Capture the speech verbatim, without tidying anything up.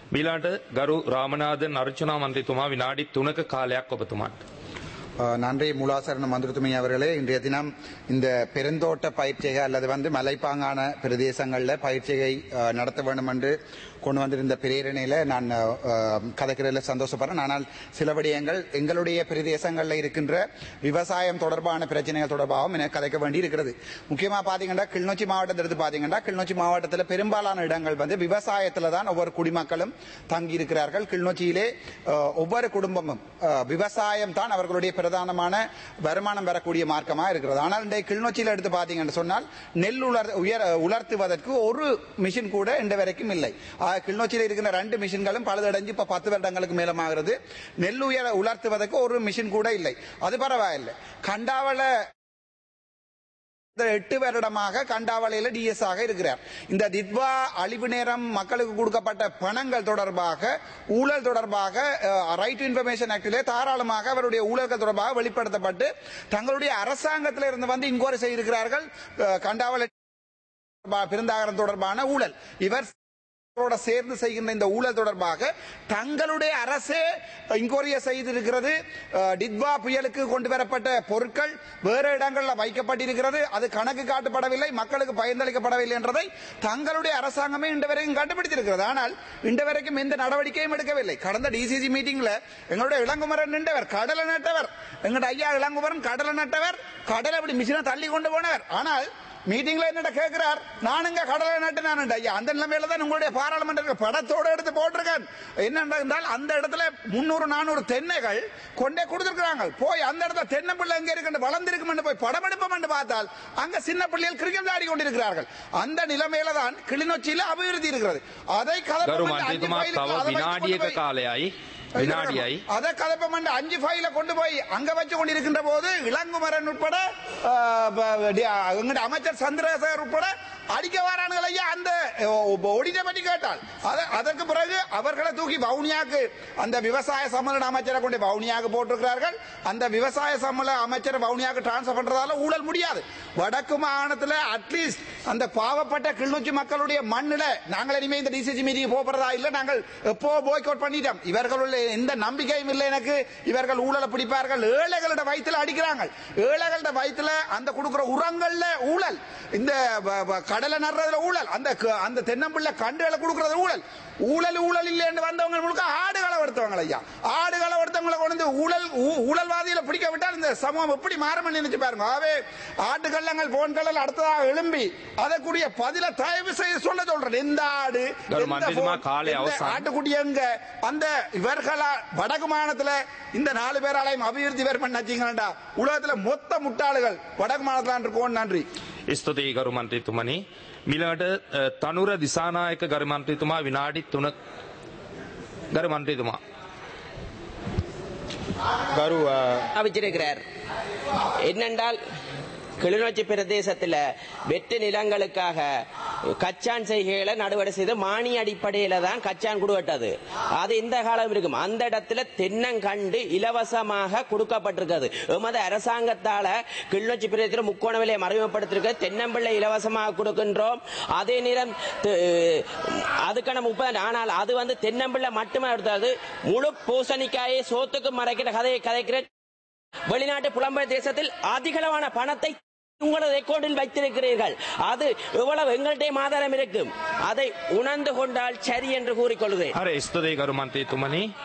මීළාට ගරු රාමනාදන් අර්චනා මන්ත්‍රීතුමා විනාඩි තුනක කාලයක් ඔබතුමාට. நன்றி மூலாசரண மந்திரத்துமை அவர்களே. இன்றைய தினம் இந்த பெருந்தோட்ட பயிற்சிகை அல்லது வந்து மலைப்பாங்கான பிரதேசங்களில் பயிற்சிகை நடத்த வேண்டும் என்று கொண்டு வந்திருந்த பிரேரணையில் நான் கதைக்கிறதுல சந்தோஷப்படுறேன். ஆனால் சில விடயங்கள் எங்களுடைய பிரதேசங்களில் இருக்கின்ற விவசாயம் தொடர்பான பிரச்சனைகள் தொடர்பாகவும் எனக்கு கதைக்க வேண்டி இருக்கிறது. முக்கியமாக பார்த்தீங்கன்னா கிளிநொச்சி மாவட்டத்தில் எடுத்து பார்த்தீங்கன்னா கிளிநொச்சி மாவட்டத்தில் பெரும்பாலான இடங்கள் வந்து விவசாயத்தில் தான் ஒவ்வொரு குடிமக்களும் தங்கி இருக்கிறார்கள். கிளிநொச்சியிலே ஒவ்வொரு குடும்பமும் விவசாயம் தான் அவர்களுடைய பிரதானமான வருமானம் பெறக்கூடிய மார்க்கமாக இருக்கிறது. ஆனால் இன்றைய கிளிநொச்சியில் எடுத்து பார்த்தீங்கன்னு சொன்னால் நெல் உலர் உயர் உலர்த்துவதற்கு ஒரு மிஷின் கூட இன்று வரைக்கும் இல்லை. கிளிநொச்சியில் இருக்கிற ரெண்டு மிஷின்களும் பழுதடைஞ்சு இப்ப பத்து வருடங்களுக்கு மேலமாகிறது. நெல் உயர உலர்த்துவதற்கு ஒரு மிஷின் கூட இல்லை. அது பரவாயில்லை. கண்டாவள எட்டு வருடமாக கண்டாவளையில் டிஎஸ் ஆக இருக்கிறார். இந்த தித்வா அழிவு நேரம் மக்களுக்கு கொடுக்கப்பட்ட பணங்கள் தொடர்பாக ஊழல் தொடர்பாக ரைட் டு இன்ஃபர்மேஷன் ஆக்டிலே தாராளமாக அவருடைய ஊழல்கள் தொடர்பாக வெளிப்படுத்தப்பட்டு தங்களுடைய அரசாங்கத்தில் இருந்து வந்து இன்கொயரி செய்திருக்கிறார்கள். கண்டாவளை பெருந்தாகரம் தொடர்பான ஊழல் இவர் சேர்ந்து செய்கின்ற இந்த ஊழல் தொடர்பாக தங்களுடைய அரசே இன்கொயரி செய்திருக்கிறது. டித்வா புயலுக்கு கொண்டு வரப்பட்ட பொருட்கள் வேறு இடங்களில் வைக்கப்பட்டிருக்கிறது. அது கணக்கு காட்டப்படவில்லை, மக்களுக்கு பயனளிக்கப்படவில்லை என்றதை தங்களுடைய அரசாங்கமே இன்று வரைக்கும் கண்டுபிடித்திருக்கிறது. ஆனால் இன்று வரைக்கும் எந்த நடவடிக்கையும் எடுக்கவில்லை. கடந்த டிசிசி மீட்டிங்ல எங்களுடைய இளங்குமரன் நின்றவர் கடலை நட்டவர், எங்களுடைய ஐயா இளங்குமரன் கடலை நட்டவர், கடலை அப்படி மிஷினை தள்ளி கொண்டு போனவர். ஆனால் மீட்டிங்ல என்ன கேட்கிறார், நானுங்க கடலை நட்டு நான் ஐயா அந்த நிலைமையில தான் உங்களுடைய பாராளுமன்ற படத்தோடு எடுத்து போட்டிருக்கேன். என்னென்றால் அந்த இடத்துல முன்னூறு நானூறு தென்னைகள் கொண்டே கொடுத்திருக்கிறாங்க. போய் அந்த இடத்துல தென்னை பிள்ளை எங்க இருக்கு வளர்ந்திருக்கும் போய் படம் எடுப்போம் என்று பார்த்தால் அங்க சின்ன பிள்ளைகள் கிரிக்கெட் ஆடி கொண்டிருக்கிறார்கள். அந்த நிலைமையில தான் கிளிநொச்சியில அபிவிருத்தி இருக்கிறது. அதை அதை கலப்பம் அஞ்சு ஃபைல கொண்டு போய் அங்க வச்சு கொண்டிருக்கின்ற போது இளங்குமரன் உட்பட அமைச்சர் சந்திரசேகர் உட்பட அடிக்க வாரானுங்கள் ஐயா. அந்த ஒடிட்டை பற்றி கேட்டால் அதற்கு பிறகு அவர்களை தூக்கி வவுனியாக்கு அந்த விவசாய சம்மேளன அமைச்சரை கொண்டு வவுனியாக்கு போட்டிருக்கிறார்கள். அந்த விவசாய சம்மேளன அமைச்சரை வவுனியாக்கு டிரான்ஸ்பர் பண்றதால ஊழல் முடியாது. வடக்கு மாகாணத்தில் அட்லீஸ்ட் அந்த பாவப்பட்ட கிளிநொச்சி மக்களுடைய மண்ணில நாங்கள் இனிமே இந்த டிசிசி மீட்டிங் போறதா இல்லை, நாங்கள் எப்போ பாய்காட் பண்ணிட்டோம். இவர்களுடைய எந்த நம்பிக்கையும் இல்லை எனக்கு. இவர்கள் ஊழலை பிடிப்பார்கள். ஏழைகளோட வயிற்றுல அடிக்கிறாங்க. ஏழைகளோட வயிற்றுல அந்த கொடுக்கிற உரங்கள்ல ஊழல், இந்த கடலை நடுறதுல ஊழல், அந்த அந்த தென்னம்பிள்ளை கண்டுகளை கொடுக்கறது ஊழல். ஊழல் ஊழல் இல்லை என்று வந்தவங்க முழுக்க ஆடுகளை வளர்த்தவங்க ஐயா. ஆடுகளை வளர்த்தவங்களை கொண்டு ஊழல் ஊழல்வாதிகளை பிடிக்க விட்டால் இந்த சமூகம் எப்படி மாறும் நினைச்சு பாருங்க. ஆகவே ஆட்டுக்கள்ளங்கள் போன்கள் அடுத்ததாக எழும்பி அதற்குரிய பதில தயவு செய்து சொல்ல சொல்றேன். எந்த ஆடு ஆட்டுக்குட்டி எங்க அந்த இவர்களா வடக்கு மாநிலத்தில் இந்த நாலு பேராலையும் அபிவிருத்தி வேறு பண்ணாச்சீங்களா உலகத்துல மொத்த முட்டாளுகள் வடக்கு மாநிலத்தில் இருக்கோம். நன்றி. ස්තුතියි ගරු මන්ත්‍රීතුමනි. මිලට තනුර දිසානායක ගරු මන්ත්‍රීතුමා විනාඩි තුනක්. ගරු මන්ත්‍රීතුමා கரு அமைச்சிருக்கிறார். என்னென்றால் கிளிநொச்சி பிரதேசத்தில் வெட்டு நிலங்களுக்காக கச்சான் செய்கைகளை நடுவடை செய்து மானிய அடிப்படையில தான் கச்சான் கொடுக்கப்பட்டது. அது இந்த காலம் இருக்கும். அந்த இடத்துல தென்னங்கண்டு இலவசமாக கொடுக்கப்பட்டிருக்கிறது. எமது அரசாங்கத்தால கிளிநொச்சி பிரதேசத்தில் முக்கோண விலையை மறைமுகப்படுத்திருக்க தென்னம்பிள்ளை இலவசமாக கொடுக்கின்றோம். அதே நேரம் அதுக்கான முப்பது, ஆனால் அது வந்து தென்னம்பிள்ளை மட்டுமே எடுத்தது. முழு பூசணிக்காயை சோத்துக்கு மறைக்கிற கதையை கதைக்கிற வெளிநாட்டு புலம்பெயர் தேசத்தில் அதிகளவான பணத்தை உங்களது ரெக்கார்டில் வைத்திருக்கிறீர்கள். அது எவ்வளவு எங்களுடைய ஆதாரம் இருக்கும். அதை உணர்ந்து கொண்டால் சரி என்று கூறிக்கொள்கிறேன்.